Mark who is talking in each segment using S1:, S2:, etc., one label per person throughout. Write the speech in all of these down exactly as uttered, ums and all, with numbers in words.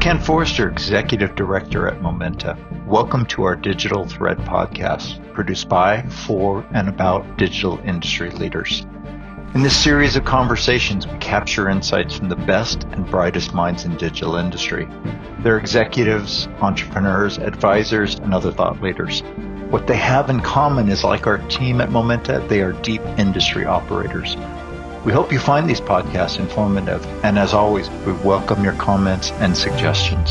S1: Ken Forrester, Executive Director at Momenta. Welcome to our Digital Thread podcast, produced by, for, and about digital industry leaders. In this series of conversations, we capture insights from the best and brightest minds in digital industry. They're executives, entrepreneurs, advisors, and other thought leaders. What they have in common is, like our team at Momenta, they are deep industry operators. We hope you find these podcasts informative, and as always, we welcome your comments and suggestions.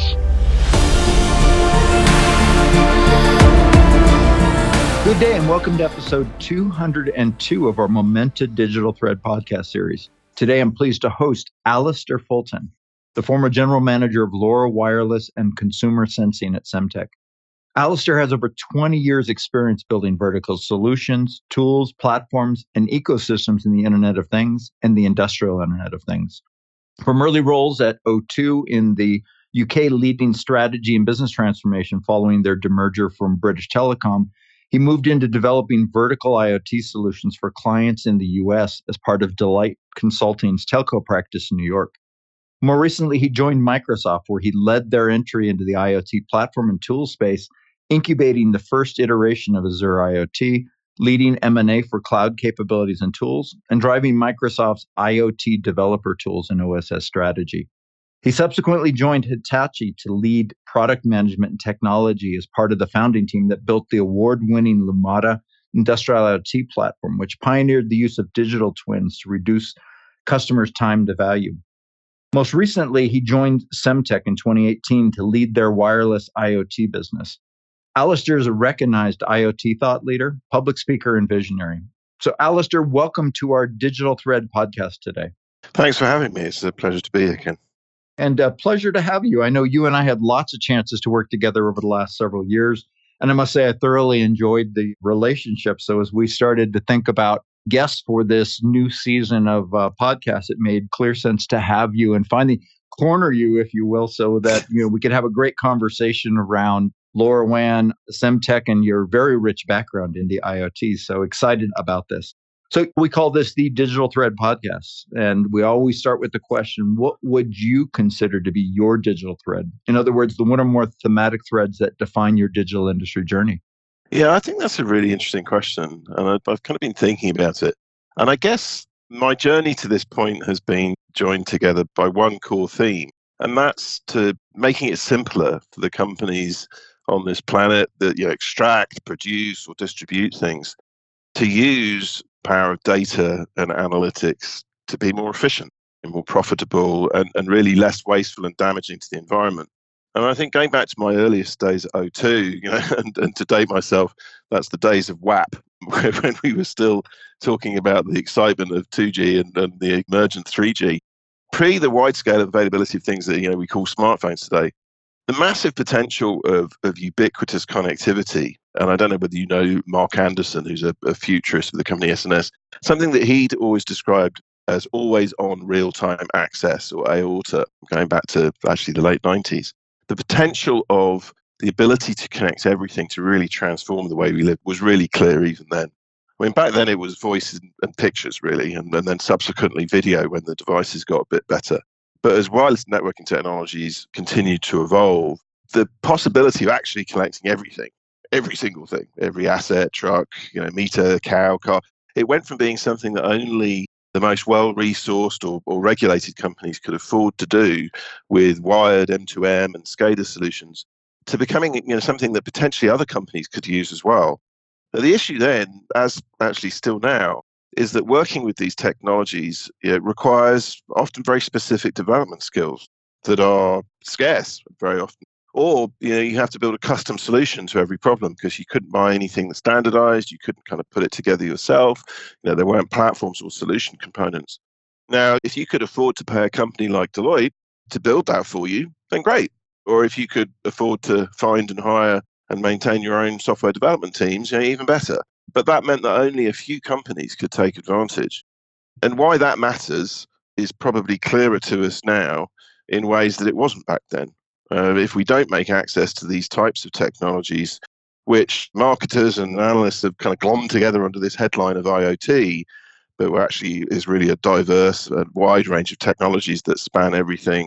S1: Good day, and welcome to episode two hundred two of our Momenta Digital Thread podcast series. Today, I'm pleased to host Alistair Fulton, the former general manager of LoRa Wireless and Consumer Sensing at Semtech. Alistair has over twenty years experience building vertical solutions, tools, platforms, and ecosystems in the Internet of Things and the industrial Internet of Things. From early roles at O two in the U K leading strategy and business transformation following their demerger from British Telecom, he moved into developing vertical IoT solutions for clients in the U S as part of Delight Consulting's telco practice in New York. More recently, he joined Microsoft, where he led their entry into the IoT platform and tool space, incubating the first iteration of Azure IoT, leading M and A for cloud capabilities and tools, and driving Microsoft's IoT developer tools and O S S strategy. He subsequently joined Hitachi to lead product management and technology as part of the founding team that built the award-winning Lumada industrial IoT platform, which pioneered the use of digital twins to reduce customers' time to value. Most recently, he joined Semtech in twenty eighteen to lead their wireless IoT business. Alistair is a recognized IoT thought leader, public speaker, and visionary. So, Alistair, welcome to our Digital Thread podcast today.
S2: Thanks for having me. It's a pleasure to be here, Ken.
S1: And a pleasure to have you. I know you and I had lots of chances to work together over the last several years. And I must say, I thoroughly enjoyed the relationship. So as we started to think about guests for this new season of uh, podcasts, it made clear sense to have you and finally corner you, if you will, so that you know we could have a great conversation around LoRaWAN, Semtech, and your very rich background in the IoT. So excited about this. So we call this the Digital Thread Podcast. And we always start with the question, what would you consider to be your digital thread? In other words, the one or more thematic threads that define your digital industry journey.
S2: Yeah, I think that's a really interesting question. And I've, I've kind of been thinking about it. And I guess my journey to this point has been joined together by one core theme. And that's to making it simpler for the companies on this planet that you know, extract, produce, or distribute things to use power of data and analytics to be more efficient and more profitable and, and really less wasteful and damaging to the environment. And I think going back to my earliest days at O two, you know, and, and to date myself, that's the days of W A P, when we were still talking about the excitement of two G and, and the emergent three G. Pre the wide-scale availability of things that you know we call smartphones today, the massive potential of, of ubiquitous connectivity, and I don't know whether you know Mark Anderson, who's a, a futurist for the company S N S, something that he'd always described as always-on real-time access, or aorta, going back to actually the late nineties. The potential of the ability to connect everything to really transform the way we live was really clear even then. I mean, back then it was voice and, and pictures, really, and, and then subsequently video when the devices got a bit better. But as wireless networking technologies continued to evolve, the possibility of actually connecting everything, every single thing, every asset, truck, you know, meter, cow, car, it went from being something that only the most well-resourced or, or regulated companies could afford to do with wired M two M and SCADA solutions to becoming you know, something that potentially other companies could use as well. Now, the issue then, as actually still now, is that working with these technologies you know, requires often very specific development skills that are scarce very often. Or you know, you have to build a custom solution to every problem because you couldn't buy anything that's standardized. You couldn't kind of put it together yourself. You know, there weren't platforms or solution components. Now, if you could afford to pay a company like Deloitte to build that for you, then great. Or if you could afford to find and hire and maintain your own software development teams, you know, even better. But that meant that only a few companies could take advantage. And why that matters is probably clearer to us now in ways that it wasn't back then. Uh, if we don't make access to these types of technologies, which marketers and analysts have kind of glommed together under this headline of IoT, but actually is really a diverse and wide range of technologies that span everything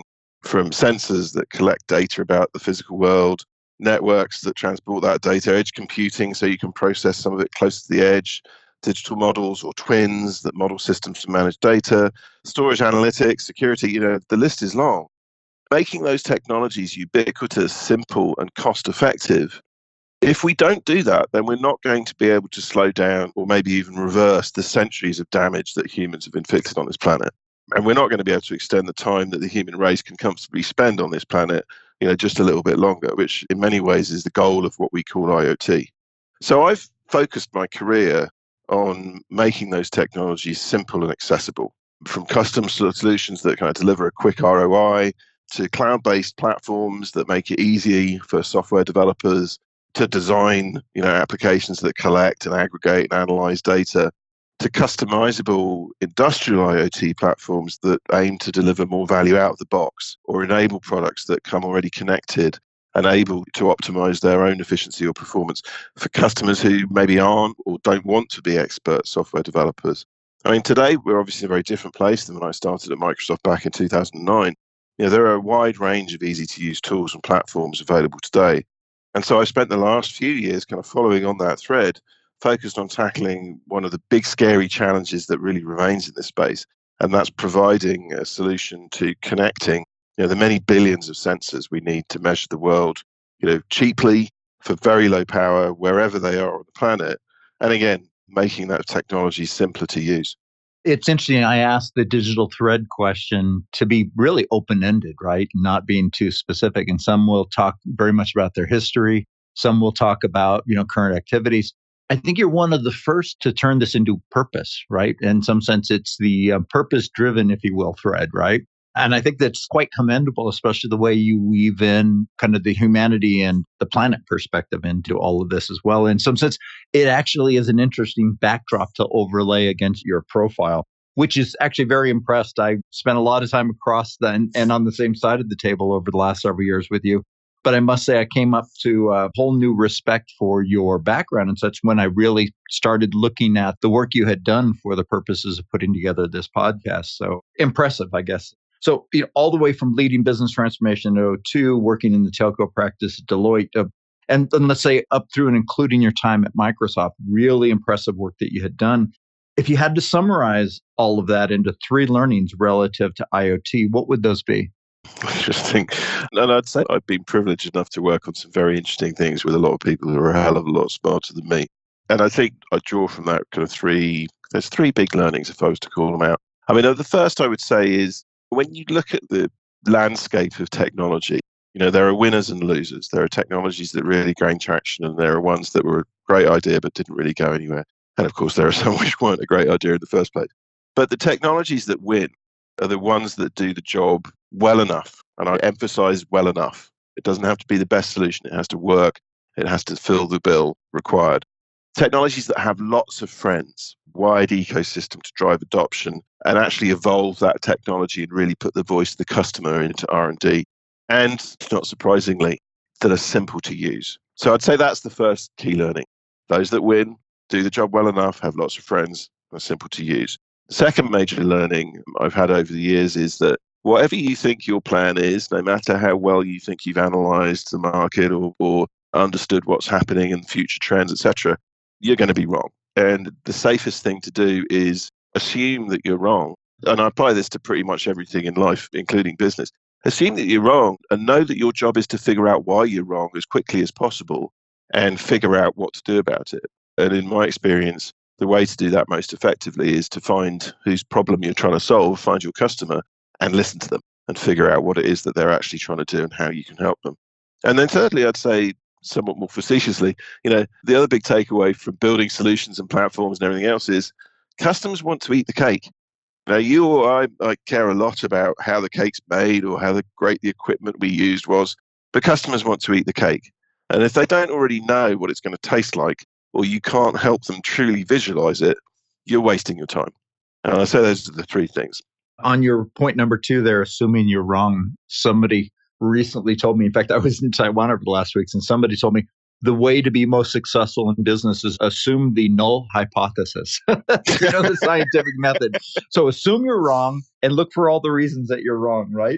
S2: from sensors that collect data about the physical world, networks that transport that data, edge computing so you can process some of it close to the edge, digital models or twins that model systems to manage data, storage analytics, security, you know, the list is long. Making those technologies ubiquitous, simple, and cost effective. If we don't do that, then we're not going to be able to slow down or maybe even reverse the centuries of damage that humans have inflicted on this planet. And we're not going to be able to extend the time that the human race can comfortably spend on this planet, you know, just a little bit longer, which in many ways is the goal of what we call IoT. So I've focused my career on making those technologies simple and accessible, from custom solutions that kind of deliver a quick R O I, to cloud-based platforms that make it easy for software developers to design, you know, applications that collect and aggregate and analyze data, to customizable industrial IoT platforms that aim to deliver more value out of the box or enable products that come already connected and able to optimize their own efficiency or performance for customers who maybe aren't or don't want to be expert software developers. I mean, today we're obviously in a very different place than when I started at Microsoft back in two thousand nine. You know, there are a wide range of easy-to-use tools and platforms available today. And so I spent the last few years kind of following on that thread, focused on tackling one of the big, scary challenges that really remains in this space, and that's providing a solution to connecting, you know, the many billions of sensors we need to measure the world, you know, cheaply, for very low power, wherever they are on the planet, and again, making that technology simpler to use.
S1: It's interesting. I asked the digital thread question to be really open-ended, right? Not being too specific. And some will talk very much about their history. Some will talk about, you know, current activities. I think you're one of the first to turn this into purpose, right? In some sense, it's the uh, purpose-driven, if you will, thread, right? And I think that's quite commendable, especially the way you weave in kind of the humanity and the planet perspective into all of this as well. In some sense, it actually is an interesting backdrop to overlay against your profile, which is actually very impressed. I spent a lot of time across the, and, and on the same side of the table over the last several years with you. But I must say, I came up to a whole new respect for your background and such when I really started looking at the work you had done for the purposes of putting together this podcast. So impressive, I guess. So, you know, all the way from leading business transformation at O two, working in the telco practice at Deloitte, uh, and then let's say up through and including your time at Microsoft, really impressive work that you had done. If you had to summarize all of that into three learnings relative to IoT, what would those be?
S2: Interesting. And I'd say I've been privileged enough to work on some very interesting things with a lot of people who are a hell of a lot smarter than me. And I think I draw from that kind of three, there's three big learnings if I was to call them out. I mean, the first I would say is when you look at the landscape of technology, you know, there are winners and losers. There are technologies that really gain traction and there are ones that were a great idea but didn't really go anywhere. And of course, there are some which weren't a great idea in the first place. But the technologies that win are the ones that do the job well enough. And I emphasize well enough. It doesn't have to be the best solution. It has to work. It has to fill the bill required. Technologies that have lots of friends, wide ecosystem to drive adoption and actually evolve that technology and really put the voice of the customer into R and D. And not surprisingly, that are simple to use. So I'd say that's the first key learning. Those that win, do the job well enough, have lots of friends, are simple to use. The second major learning I've had over the years is that whatever you think your plan is, no matter how well you think you've analyzed the market or, or understood what's happening and future trends, et cetera, you're going to be wrong. And the safest thing to do is assume that you're wrong. And I apply this to pretty much everything in life, including business. Assume that you're wrong and know that your job is to figure out why you're wrong as quickly as possible and figure out what to do about it. And in my experience, the way to do that most effectively is to find whose problem you're trying to solve, find your customer and listen to them and figure out what it is that they're actually trying to do and how you can help them. And then thirdly, I'd say somewhat more facetiously, you know, the other big takeaway from building solutions and platforms and everything else is customers want to eat the cake. Now, you or I, I care a lot about how the cake's made or how the great the equipment we used was, but customers want to eat the cake. And if they don't already know what it's going to taste like, or you can't help them truly visualize it, you're wasting your time. And I say those are the three things.
S1: On your point number two there, assuming you're wrong, somebody recently told me, in fact, I was in Taiwan over the last weeks, and somebody told me the way to be most successful in business is assume the null hypothesis. You know, the scientific method. So assume you're wrong and look for all the reasons that you're wrong, right?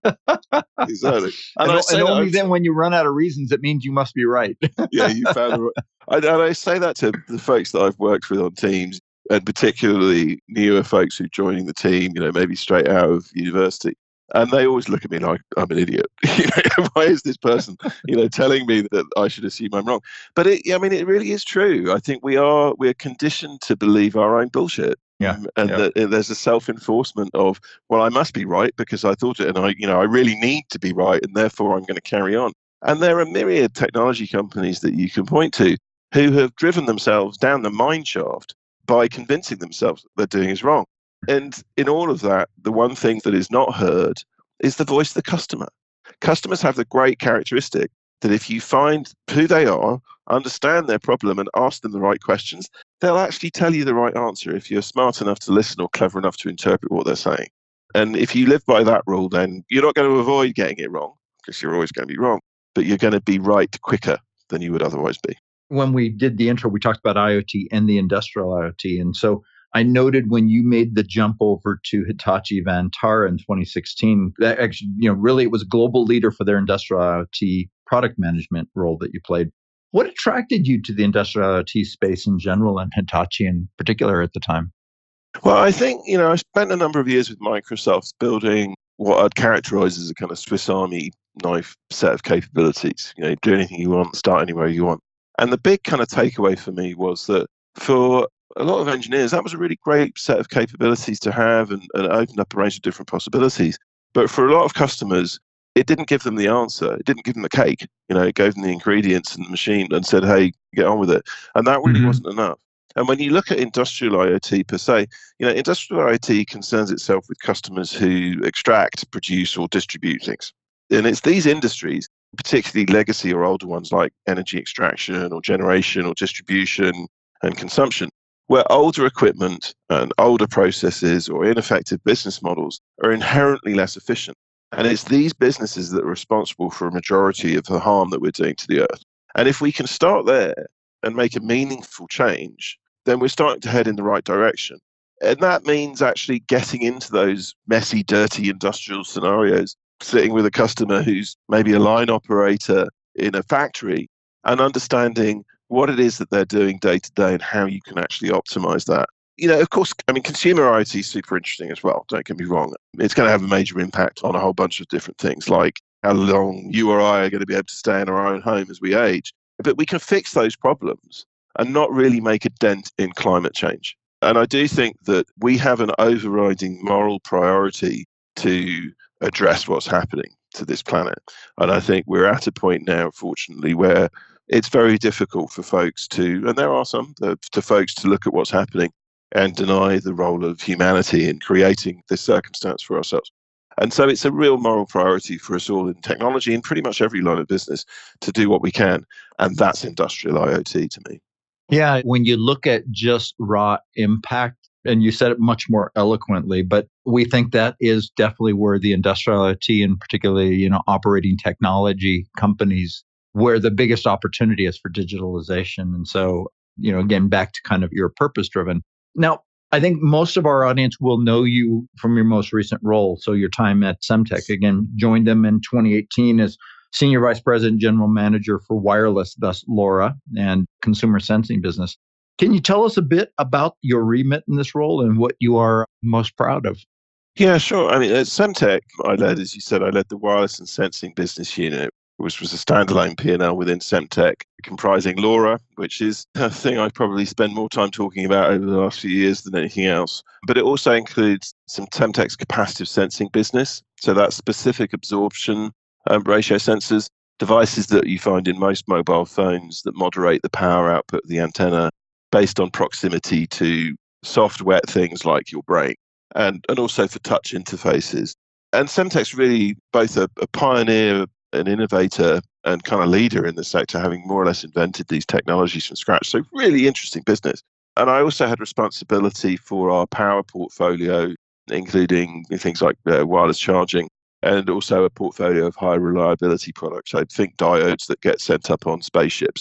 S2: Exactly.
S1: And,
S2: And I
S1: o-
S2: say
S1: and
S2: that
S1: only
S2: I've-
S1: then when you run out of reasons, it means you must be right.
S2: yeah, you found the right. And, and I say that to the folks that I've worked with on teams, and particularly newer folks who are joining the team, you know, maybe straight out of university. And they always look at me like I'm an idiot. You know, why is this person, you know, telling me that I should assume I'm wrong? But it, I mean, it really is true. I think we are we're conditioned to believe our own bullshit.
S1: Yeah,
S2: Um, and
S1: yeah.
S2: that uh, there's a self-enforcement of, well, I must be right because I thought it, and I, you know, I really need to be right, and therefore I'm going to carry on. And there are myriad technology companies that you can point to who have driven themselves down the mine shaft by convincing themselves that they're doing is wrong. And in all of that, the one thing that is not heard is the voice of the customer. Customers have the great characteristic that if you find who they are, understand their problem, and ask them the right questions, they'll actually tell you the right answer if you're smart enough to listen or clever enough to interpret what they're saying. And if you live by that rule, then you're not going to avoid getting it wrong because you're always going to be wrong, but you're going to be right quicker than you would otherwise be.
S1: When we did the intro, we talked about IoT and the industrial IoT. And so I noted when you made the jump over to Hitachi Vantara in twenty sixteen, that actually, you know, really it was a global leader for their industrial IoT product management role that you played. What attracted you to the industrial IoT space in general and Hitachi in particular at the time?
S2: Well, I think, you know, I spent a number of years with Microsoft building what I'd characterize as a kind of Swiss Army knife set of capabilities. You know, do anything you want, start anywhere you want. And the big kind of takeaway for me was that for a lot of engineers, that was a really great set of capabilities to have and, and opened up a range of different possibilities. But for a lot of customers, it didn't give them the answer. It didn't give them the cake. You know, it gave them the ingredients and the machine and said, hey, get on with it. And that really
S1: Mhm.
S2: wasn't enough. And when you look at industrial IoT per se, you know, industrial IoT concerns itself with customers who extract, produce, or distribute things. And it's these industries, particularly legacy or older ones like energy extraction or generation or distribution and consumption, where older equipment and older processes or ineffective business models are inherently less efficient. And it's these businesses that are responsible for a majority of the harm that we're doing to the earth. And if we can start there and make a meaningful change, then we're starting to head in the right direction. And that means actually getting into those messy, dirty industrial scenarios, sitting with a customer who's maybe a line operator in a factory and understanding what it is that they're doing day to day and how you can actually optimize that. You know, of course, I mean, consumer IoT is super interesting as well. Don't get me wrong. It's going to have a major impact on a whole bunch of different things, like how long you or I are going to be able to stay in our own home as we age. But we can fix those problems and not really make a dent in climate change. And I do think that we have an overriding moral priority to address what's happening to this planet. And I think we're at a point now, fortunately, where it's very difficult for folks to, and there are some, uh, to folks to look at what's happening and deny the role of humanity in creating this circumstance for ourselves. And so it's a real moral priority for us all in technology and pretty much every line of business to do what we can. And that's industrial IoT to me.
S1: Yeah, when you look at just raw impact, and you said it much more eloquently, but we think that is definitely where the industrial IoT and particularly, you know, operating technology companies, where the biggest opportunity is for digitalization. And so, you know, again, back to kind of your purpose driven. Now, I think most of our audience will know you from your most recent role. So your time at Semtech, again, joined them in twenty eighteen as Senior Vice President, General Manager for Wireless, thus LoRa, and Consumer Sensing Business. Can you tell us a bit about your remit in this role and what you are most proud of?
S2: Yeah, sure. I mean, at Semtech, I led, as you said, I led the wireless and sensing business unit, which was a standalone P and L within Semtech, comprising LoRa, which is a thing I probably spend more time talking about over the last few years than anything else. But it also includes some Semtech's capacitive sensing business. So that's specific absorption um, ratio sensors, devices that you find in most mobile phones that moderate the power output of the antenna based on proximity to soft, wet things like your brain, and, and also for touch interfaces. And Semtech's really both a, a pioneer, an innovator, and kind of leader in the sector, having more or less invented these technologies from scratch. So really interesting business. And I also had responsibility for our power portfolio, including things like uh, wireless charging, and also a portfolio of high reliability products. I think diodes that get sent up on spaceships.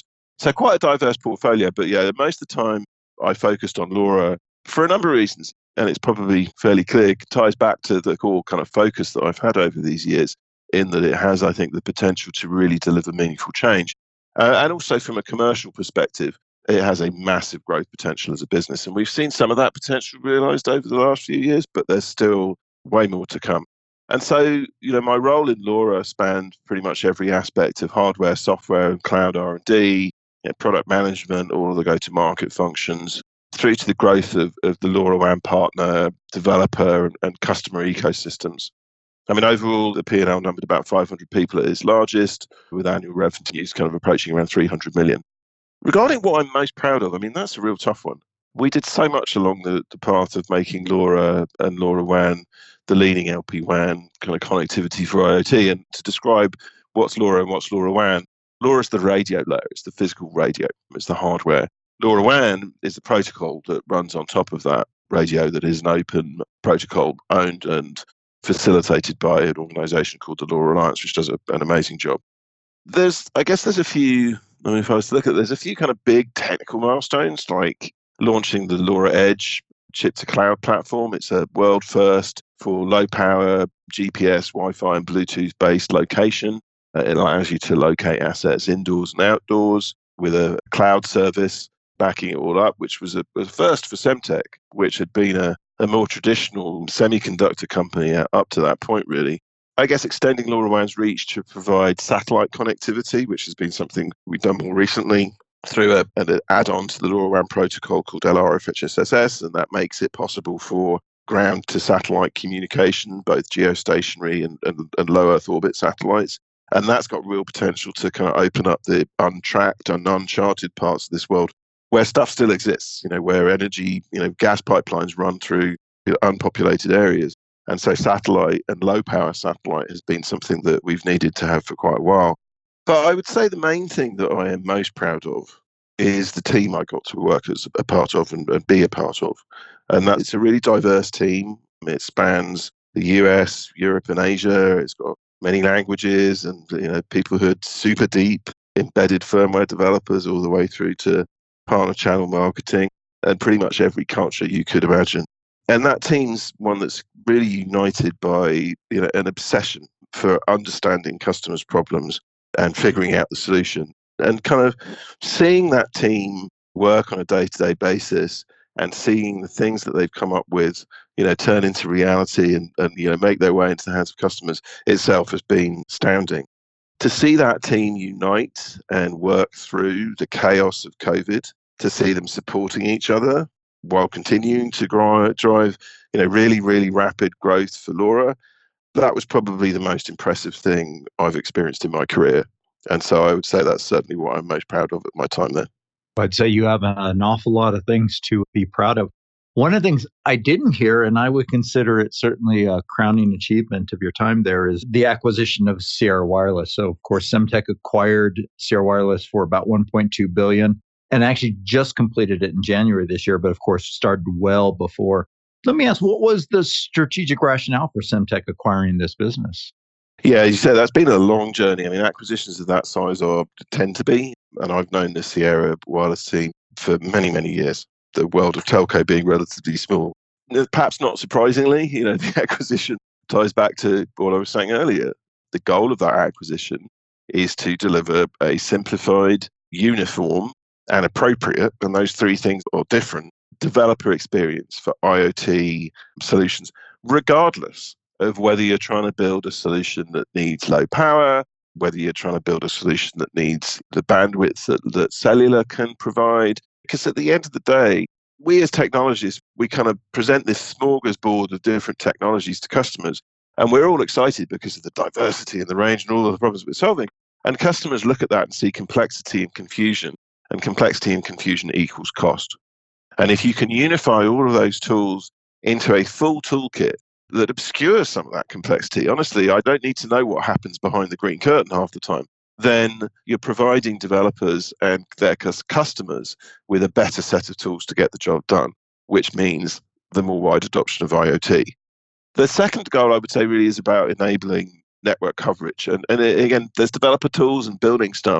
S2: So quite a diverse portfolio, but yeah, most of the time I focused on LoRa for a number of reasons. And it's probably fairly clear, it ties back to the core kind of focus that I've had over these years, in that it has, I think, the potential to really deliver meaningful change. Uh, and also from a commercial perspective, it has a massive growth potential as a business. And we've seen some of that potential realized over the last few years, but there's still way more to come. And so, you know, my role in LoRa spanned pretty much every aspect of hardware, software, and cloud R and D, you know, product management, all of the go-to-market functions, through to the growth of, of the LoRaWAN partner, developer, and, and customer ecosystems. I mean, overall, the P and L numbered about five hundred people at its largest, with annual revenues kind of approaching around three hundred million. Regarding what I'm most proud of, I mean, that's a real tough one. We did so much along the, the path of making LoRa and LoRaWAN the leading L P WAN kind of connectivity for IoT. And to describe what's LoRa and what's LoRaWAN, LoRa is the radio layer, it's the physical radio, it's the hardware. LoRaWAN is the protocol that runs on top of that radio, that is an open protocol owned and facilitated by an organization called the LoRa Alliance, which does a, an amazing job. There's, I guess there's a few, I mean, if I was to look at, there's a few kind of big technical milestones, like launching the LoRa Edge chip-to-cloud platform. It's a world first for low-power G P S, Wi-Fi, and Bluetooth-based location. Uh, it allows you to locate assets indoors and outdoors with a cloud service backing it all up, which was a, a first for Semtech, which had been a, a more traditional semiconductor company up to that point, really. I guess extending LoRaWAN's reach to provide satellite connectivity, which has been something we've done more recently through a, an add-on to the LoRaWAN protocol called L R F H S S, and that makes it possible for ground-to-satellite communication, both geostationary and, and, and low Earth orbit satellites. And that's got real potential to kind of open up the untracked and uncharted parts of this world where stuff still exists, you know, where energy, you know, gas pipelines run through unpopulated areas. And so satellite and low power satellite has been something that we've needed to have for quite a while. But I would say the main thing that I am most proud of is the team I got to work as a part of and, and be a part of. And that it's a really diverse team. It spans the U S, Europe, and Asia. It's got many languages and, you know, people who are super deep embedded firmware developers all the way through to partner channel marketing and pretty much every culture you could imagine. And that team's one that's really united by, you know, an obsession for understanding customers' problems and figuring out the solution. And kind of seeing that team work on a day-to-day basis and seeing the things that they've come up with, you know, turn into reality and, and you know, make their way into the hands of customers itself has been astounding. To see that team unite and work through the chaos of COVID, to see them supporting each other while continuing to drive, drive, you know, really, really rapid growth for LoRa, that was probably the most impressive thing I've experienced in my career. And so I would say that's certainly what I'm most proud of at my time there.
S1: I'd say you have an awful lot of things to be proud of. One of the things I didn't hear, and I would consider it certainly a crowning achievement of your time there, is the acquisition of Sierra Wireless. So, of course, Semtech acquired Sierra Wireless for about one point two billion dollars and actually just completed it in January this year, but of course started well before. Let me ask, what was the strategic rationale for Semtech acquiring this business?
S2: Yeah, as you said, that's been a long journey. I mean, acquisitions of that size are tend to be, and I've known the Sierra Wireless team for many, many years. The world of telco being relatively small. Perhaps not surprisingly, you know, the acquisition ties back to what I was saying earlier. The goal of that acquisition is to deliver a simplified, uniform, and appropriate, and those three things are different, developer experience for IoT solutions, regardless of whether you're trying to build a solution that needs low power, whether you're trying to build a solution that needs the bandwidth that, that cellular can provide. Because at the end of the day, we as technologists, we kind of present this smorgasbord of different technologies to customers, and we're all excited because of the diversity and the range and all of the problems we're solving. And customers look at that and see complexity and confusion, and complexity and confusion equals cost. And if you can unify all of those tools into a full toolkit that obscures some of that complexity, honestly, I don't need to know what happens behind the green curtain half the time, then you're providing developers and their customers with a better set of tools to get the job done, which means the more wide adoption of IoT. The second goal, I would say, really is about enabling network coverage. And, and again, there's developer tools and building stuff,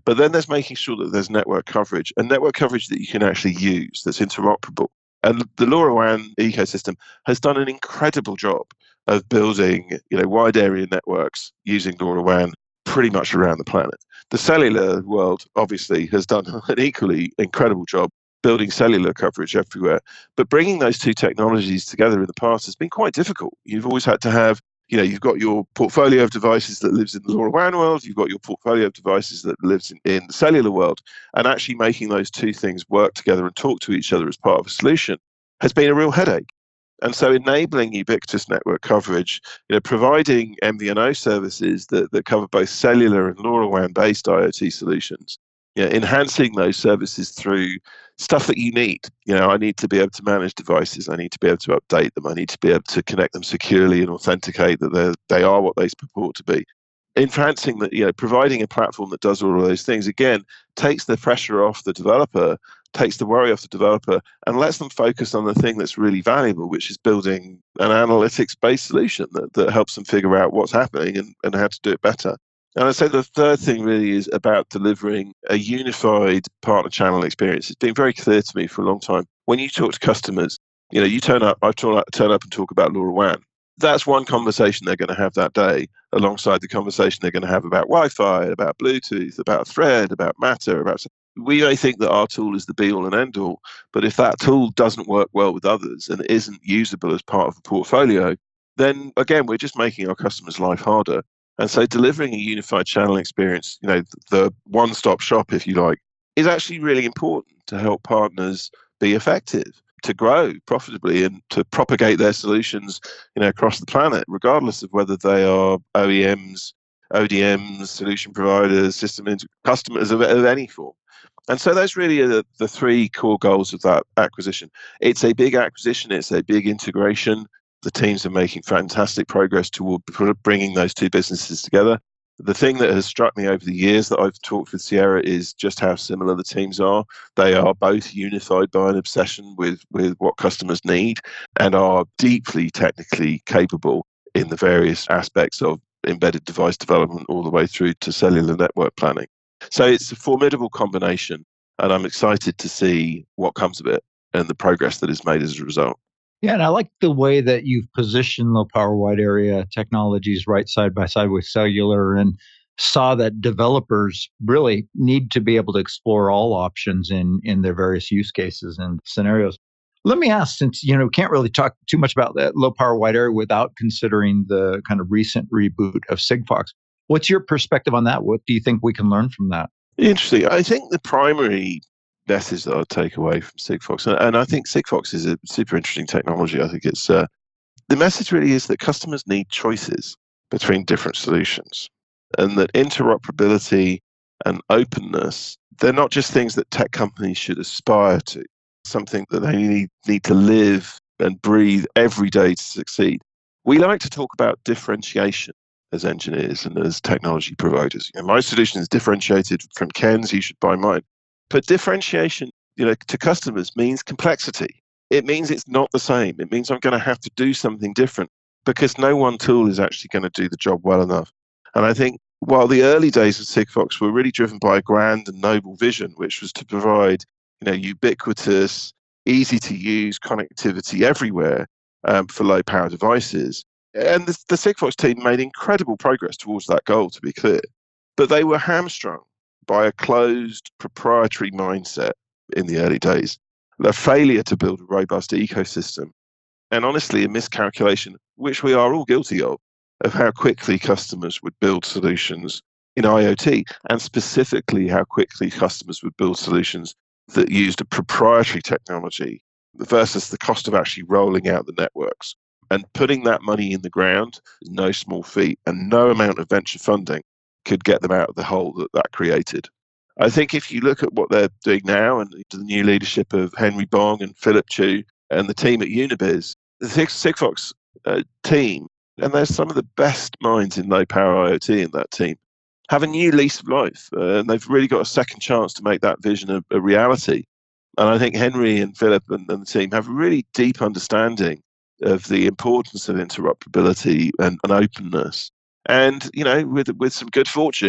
S2: But then there's making sure that there's network coverage, and network coverage that you can actually use, that's interoperable. And the LoRaWAN ecosystem has done an incredible job of building, you know, wide area networks using LoRaWAN pretty much around the planet. The cellular world obviously has done an equally incredible job building cellular coverage everywhere. But bringing those two technologies together in the past has been quite difficult. You've always had to have, you know, you've got your portfolio of devices that lives in the LoRaWAN world, you've got your portfolio of devices that lives in, in the cellular world, and actually making those two things work together and talk to each other as part of a solution has been a real headache. And so enabling ubiquitous network coverage, you know, providing M V N O services that, that cover both cellular and LoRaWAN-based IoT solutions, you know, enhancing those services through stuff that you need. You know, I need to be able to manage devices. I need to be able to update them. I need to be able to connect them securely and authenticate that they are what they purport to be. Enhancing that, you know, providing a platform that does all of those things, again, takes the pressure off the developer, takes the worry off the developer, and lets them focus on the thing that's really valuable, which is building an analytics-based solution that, that helps them figure out what's happening and, and how to do it better. And I'd say the third thing really is about delivering a unified partner channel experience. It's been very clear to me for a long time. When you talk to customers, you know, you turn up, I turn up, turn up and talk about LoRaWAN. That's one conversation they're going to have that day, alongside the conversation they're going to have about Wi-Fi, about Bluetooth, about Thread, about Matter, about... We may think that our tool is the be-all and end-all, but if that tool doesn't work well with others and isn't usable as part of a portfolio, then again, we're just making our customers' life harder. And so delivering a unified channel experience, you know, the one-stop shop, if you like, is actually really important to help partners be effective, to grow profitably and to propagate their solutions, you know, across the planet, regardless of whether they are O E Ms, O D Ms, solution providers, system inter- customers of, of any form. And so those really are the, the three core goals of that acquisition. It's a big acquisition. It's a big integration. The teams are making fantastic progress toward bringing those two businesses together. The thing that has struck me over the years that I've talked with Sierra is just how similar the teams are. They are both unified by an obsession with, with what customers need and are deeply technically capable in the various aspects of embedded device development all the way through to cellular network planning. So it's a formidable combination, and I'm excited to see what comes of it and the progress that is made as a result.
S1: Yeah, and I like the way that you've positioned low power wide area technologies right side by side with cellular, and saw that developers really need to be able to explore all options in, in their various use cases and scenarios. Let me ask, since you know can't really talk too much about that low power wide area without considering the kind of recent reboot of Sigfox. What's your perspective on that? What do you think we can learn from that?
S2: Interesting. I think the primary message that I'd take away from Sigfox, and, and I think Sigfox is a super interesting technology. I think it's uh, the message really is that customers need choices between different solutions, and that interoperability and openness, they're not just things that tech companies should aspire to, something that they need, need to live and breathe every day to succeed. We like to talk about differentiation as engineers and as technology providers. You know, my solution is differentiated from Ken's, you should buy mine. But differentiation, you know, to customers means complexity. It means it's not the same. It means I'm going to have to do something different because no one tool is actually going to do the job well enough. And I think while the early days of Sigfox were really driven by a grand and noble vision, which was to provide, you know, ubiquitous, easy to use connectivity everywhere um, for low power devices. And the, the Sigfox team made incredible progress towards that goal, to be clear. But they were hamstrung by a closed proprietary mindset in the early days, the failure to build a robust ecosystem, and honestly, a miscalculation, which we are all guilty of, of how quickly customers would build solutions in IoT, and specifically how quickly customers would build solutions that used a proprietary technology versus the cost of actually rolling out the networks. And putting that money in the ground is no small feat, and no amount of venture funding could get them out of the hole that that created. I think if you look at what they're doing now and the new leadership of Henry Bong and Philip Chu and the team at Unibiz, the Sigfox uh, team, and there's some of the best minds in low power IoT in that team, have a new lease of life. Uh, and they've really got a second chance to make that vision a, a reality. And I think Henry and Philip and, and the team have a really deep understanding of the importance of interoperability and, and openness. And, you know, with with some good fortune,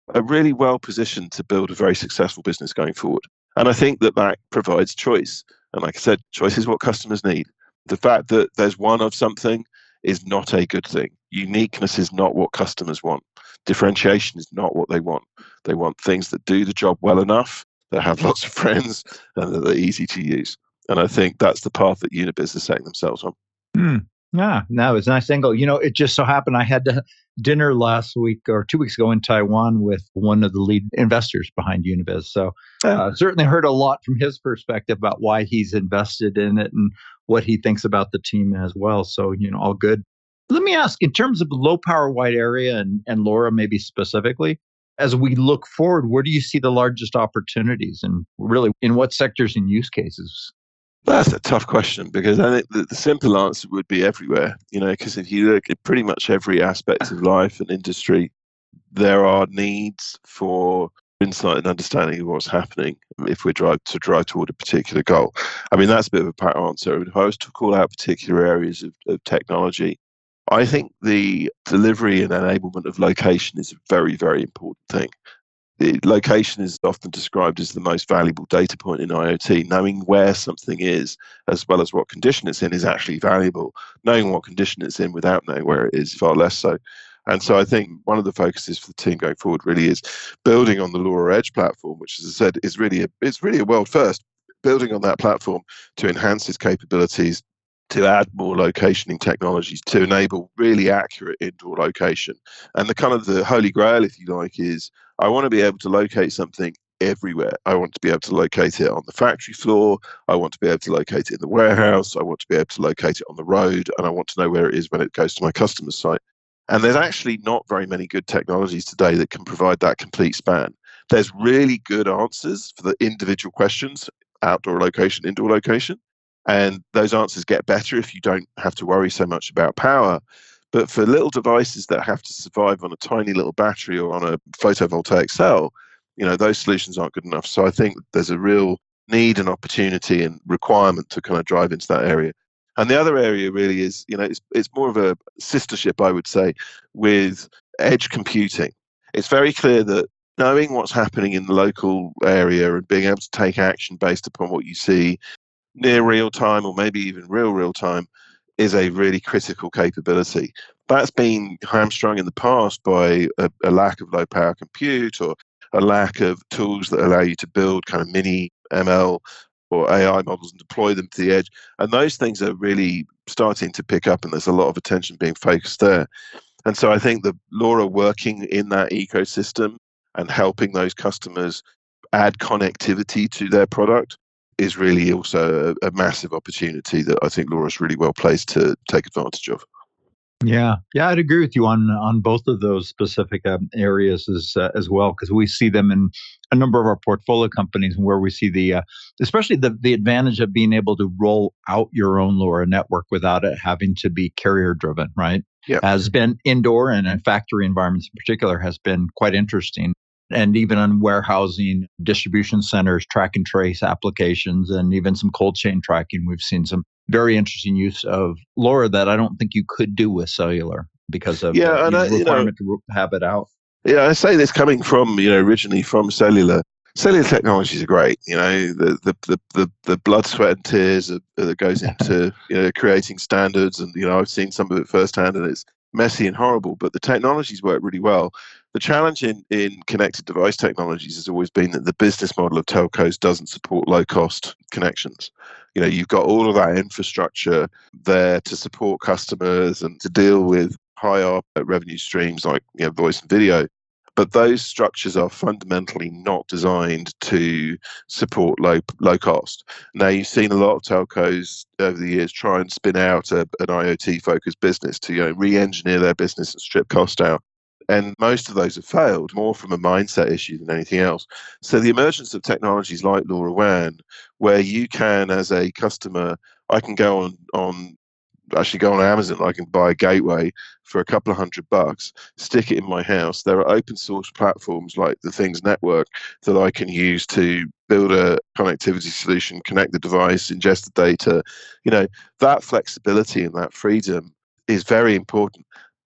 S2: are really well positioned to build a very successful business going forward. And I think that that provides choice. And like I said, choice is what customers need. The fact that there's one of something is not a good thing. Uniqueness is not what customers want. Differentiation is not what they want. They want things that do the job well enough, that have lots of friends, and that are easy to use. And I think that's the path that Unibiz is setting themselves on.
S1: Hmm. Yeah, no, it's a nice angle. You know, it just so happened I had to dinner last week or two weeks ago in Taiwan with one of the lead investors behind Unibiz. So uh, certainly heard a lot from his perspective about why he's invested in it and what he thinks about the team as well. So, you know, all good. Let me ask, in terms of low power wide area and, and LoRa maybe specifically, as we look forward, where do you see the largest opportunities and really in what sectors and use cases?
S2: That's a tough question because I think the, the simple answer would be everywhere, you know, because if you look at pretty much every aspect of life and industry, there are needs for insight and understanding of what's happening if we drive to drive toward a particular goal. I mean, that's a bit of a pat answer. If I was to call out particular areas of, of technology, I think the delivery and enablement of location is a very, very important thing. The location is often described as the most valuable data point in IoT. Knowing where something is, as well as what condition it's in, is actually valuable. Knowing what condition it's in without knowing where it is, far less so. And so I think one of the focuses for the team going forward really is building on the LoRa Edge platform, which, as I said, is really a, it's really a world first. Building on that platform to enhance its capabilities, to add more locationing technologies to enable really accurate indoor location. And the kind of the holy grail, if you like, is I want to be able to locate something everywhere. I want to be able to locate it on the factory floor. I want to be able to locate it in the warehouse. I want to be able to locate it on the road. And I want to know where it is when it goes to my customer site. And there's actually not very many good technologies today that can provide that complete span. There's really good answers for the individual questions, outdoor location, indoor location. And those answers get better if you don't have to worry so much about power. But for little devices that have to survive on a tiny little battery or on a photovoltaic cell, you know, those solutions aren't good enough. So I think there's a real need and opportunity and requirement to kind of drive into that area. And the other area really is, you know, it's, it's more of a sistership, I would say, with edge computing. It's very clear that knowing what's happening in the local area and being able to take action based upon what you see near real time or maybe even real real time is a really critical capability. That's been hamstrung in the past by a, a lack of low power compute or a lack of tools that allow you to build kind of mini M L or A I models and deploy them to the edge. And those things are really starting to pick up and there's a lot of attention being focused there. And so I think the LoRa working in that ecosystem and helping those customers add connectivity to their product is really also a, a massive opportunity that I think LoRa's really well placed to take advantage of.
S1: Yeah, yeah, I'd agree with you on on both of those specific um, areas as uh, as well, because we see them in a number of our portfolio companies, where we see the, uh, especially the the advantage of being able to roll out your own LoRa network without it having to be carrier driven, right?
S2: Yeah,
S1: has been indoor and in factory environments in particular has been quite interesting. And even on warehousing, distribution centers, track and trace applications, and even some cold chain tracking, we've seen some very interesting use of LoRa that I don't think you could do with cellular because of
S2: yeah,
S1: the
S2: and I,
S1: requirement
S2: you know,
S1: to have it out.
S2: Yeah, I say this coming from, you know, originally from cellular. Cellular technologies are great. You know, the the the the, the blood, sweat, and tears that, that goes into you know creating standards, and you know, I've seen some of it firsthand, and it's messy and horrible. But the technologies work really well. The challenge in, in connected device technologies has always been that the business model of telcos doesn't support low cost connections. You know, you've got all of that infrastructure there to support customers and to deal with high A R P revenue streams like you know, voice and video. But those structures are fundamentally not designed to support low low cost. Now, you've seen a lot of telcos over the years try and spin out a, an IoT focused business to you know, re-engineer their business and strip cost out. And most of those have failed, more from a mindset issue than anything else. So the emergence of technologies like LoRaWAN, where you can, as a customer, I can go on, on actually go on Amazon, I can buy a gateway for a couple of hundred bucks, stick it in my house. There are open source platforms like the Things Network that I can use to build a connectivity solution, connect the device, ingest the data. You know, that flexibility and that freedom is very important.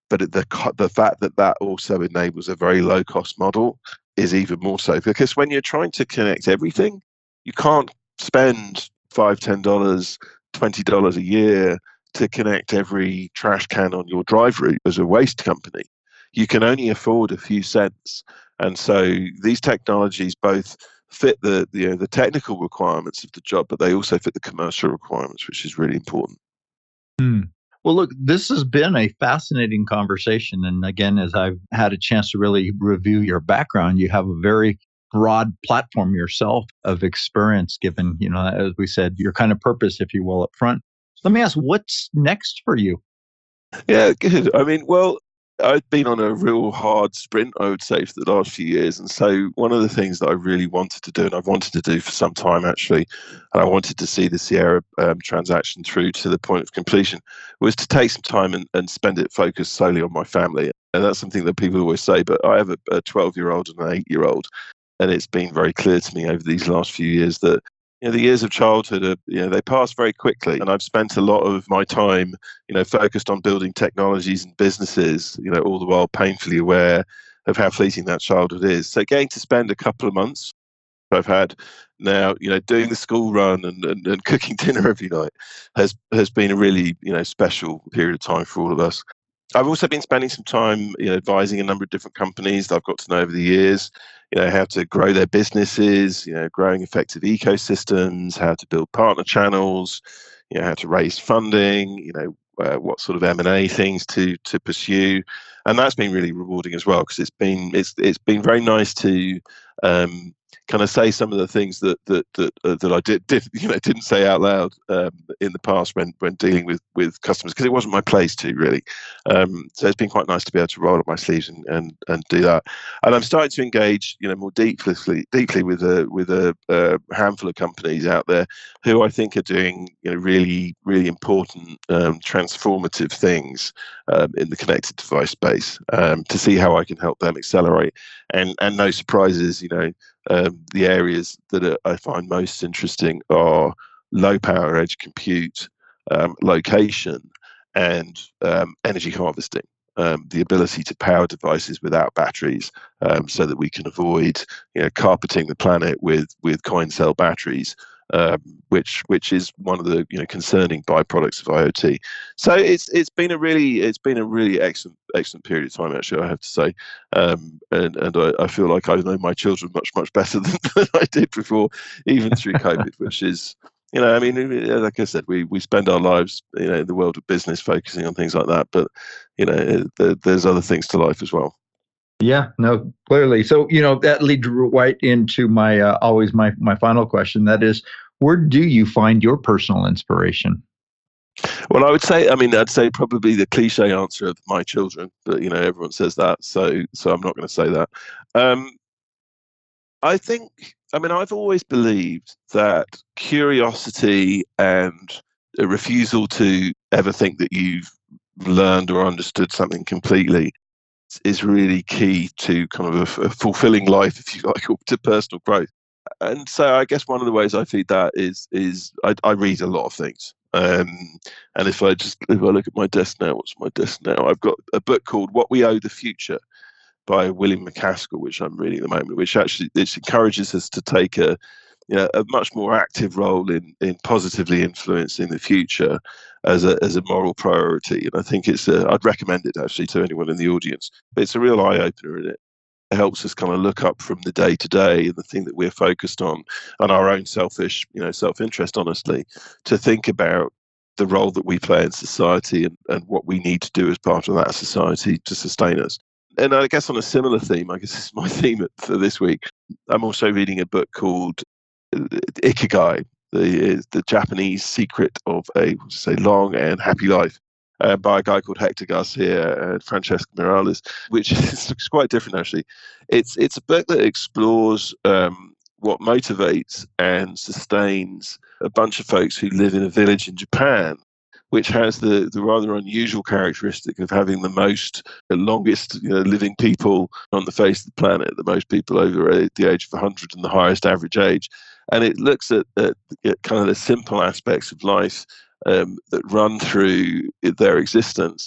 S2: but the the fact that that also enables a very low cost model is even more so, because when you're trying to connect everything, you can't spend five, ten dollars, twenty dollars a year to connect every trash can on your drive route as a waste company. You can only afford a few cents, and so these technologies both fit the the, you know, the technical requirements of the job, but they also fit the commercial requirements, which is really important.
S1: Hmm. Well, look, this has been a fascinating conversation. And again, as I've had a chance to really review your background, you have a very broad platform yourself of experience, given, you know, as we said, your kind of purpose, if you will, up front. Let me ask, what's next for you?
S2: Yeah, good. I mean, well, I've been on a real hard sprint, I would say, for the last few years. And so one of the things that I really wanted to do, and I've wanted to do for some time actually, and I wanted to see the Sierra um, transaction through to the point of completion, was to take some time and, and spend it focused solely on my family. And that's something that people always say, but I have a twelve-year-old and an eight-year-old. And it's been very clear to me over these last few years that, you know, the years of childhood are, you know, they pass very quickly. And I've spent a lot of my time, you know, focused on building technologies and businesses, you know, all the while painfully aware of how fleeting that childhood is. So getting to spend a couple of months I've had now, you know, doing the school run and, and, and cooking dinner every night has has been a really, you know, special period of time for all of us. I've also been spending some time, you know, advising a number of different companies that I've got to know over the years, you know, how to grow their businesses, you know, growing effective ecosystems, how to build partner channels, you know, how to raise funding, you know, uh, what sort of M and A things to to pursue, and that's been really rewarding as well, because it's been it's it's been very nice to um, kind of say some of the things that that that uh, that I did, did you know didn't say out loud um, in the past when when dealing with with customers, because it wasn't my place to really. Um, so it's been quite nice to be able to roll up my sleeves and, and and do that. And I'm starting to engage, you know, more deeply deeply with a with a, a handful of companies out there who I think are doing, you know, really really important um, transformative things um, in the connected device space, um, to see how I can help them accelerate. And and no surprises, you know. Um, the areas that are, I find most interesting are low power edge compute, um, location, and um, energy harvesting. Um, the ability to power devices without batteries, um, so that we can avoid, you know, carpeting the planet with with coin cell batteries, um, which which is one of the, you know, concerning byproducts of IoT. So it's it's been a really it's been a really excellent excellent period of time, actually, I have to say. Um, and and I, I feel like I know my children much much better than, than I did before, even through COVID, which is, you know, I mean, like I said, we we spend our lives, you know, in the world of business focusing on things like that, but, you know, there, there's other things to life as well.
S1: Yeah, no, clearly. So, you know, that leads right into my uh, always my my final question. That is, where do you find your personal inspiration?
S2: Well, I would say, I mean, I'd say probably the cliche answer of my children, but, you know, everyone says that, so so I'm not going to say that. Um, I think, I mean, I've always believed that curiosity and a refusal to ever think that you've learned or understood something completely is really key to kind of a, a fulfilling life, if you like, or to personal growth. And so I guess one of the ways I feed that is is I, I read a lot of things. Um, and if I just if I look at my desk now, what's my desk now? I've got a book called What We Owe the Future by William McCaskill, which I'm reading at the moment, which actually it encourages us to take a, you know, a much more active role in in positively influencing the future as a as a moral priority. And I think it's a, I'd recommend it actually to anyone in the audience. But it's a real eye opener in it. It helps us kind of look up from the day to day and the thing that we're focused on, and our own selfish, you know, self interest, honestly, to think about the role that we play in society, and, and what we need to do as part of that society to sustain us. And I guess on a similar theme, I guess this is my theme for this week, I'm also reading a book called Ikigai, the the Japanese secret of a, say, long and happy life, uh, by a guy called Hector Garcia and Francesca Miralles, which is quite different actually. It's it's a book that explores um, what motivates and sustains a bunch of folks who live in a village in Japan, which has the, the rather unusual characteristic of having the most, the longest, you know, living people on the face of the planet, the most people over the age of one hundred and the highest average age. And it looks at, at, at kind of the simple aspects of life um, that run through their existence,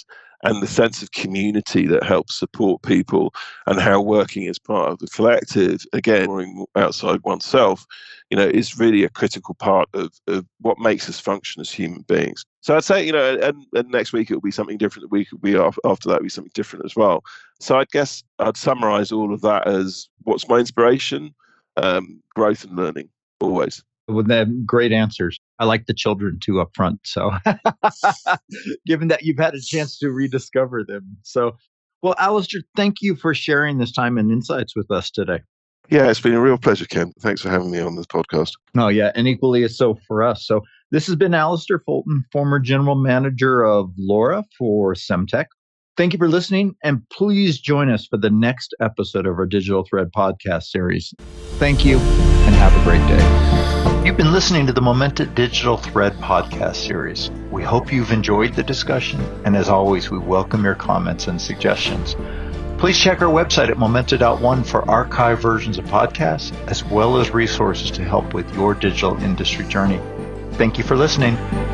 S2: and the sense of community that helps support people, and how working as part of the collective, again, going outside oneself, you know, is really a critical part of, of what makes us function as human beings. So I'd say, you know, and, and next week it will be something different. The week will be after, after that will be something different as well. So I guess I'd summarize all of that as what's my inspiration, um, growth and learning, always.
S1: With them, great answers. I like the children too up front. So given that you've had a chance to rediscover them. So, well, Alistair, thank you for sharing this time and insights with us today.
S2: Yeah, it's been a real pleasure, Ken. Thanks for having me on this podcast.
S1: No, yeah, and equally as so for us. So this has been Alistair Fulton, former general manager of LoRa for Semtech. Thank you for listening, and please join us for the next episode of our Digital Thread podcast series. Thank you, and have a great day. You've been listening to the Momenta Digital Thread podcast series. We hope you've enjoyed the discussion, and as always, we welcome your comments and suggestions. Please check our website at momenta dot one for archived versions of podcasts, as well as resources to help with your digital industry journey. Thank you for listening.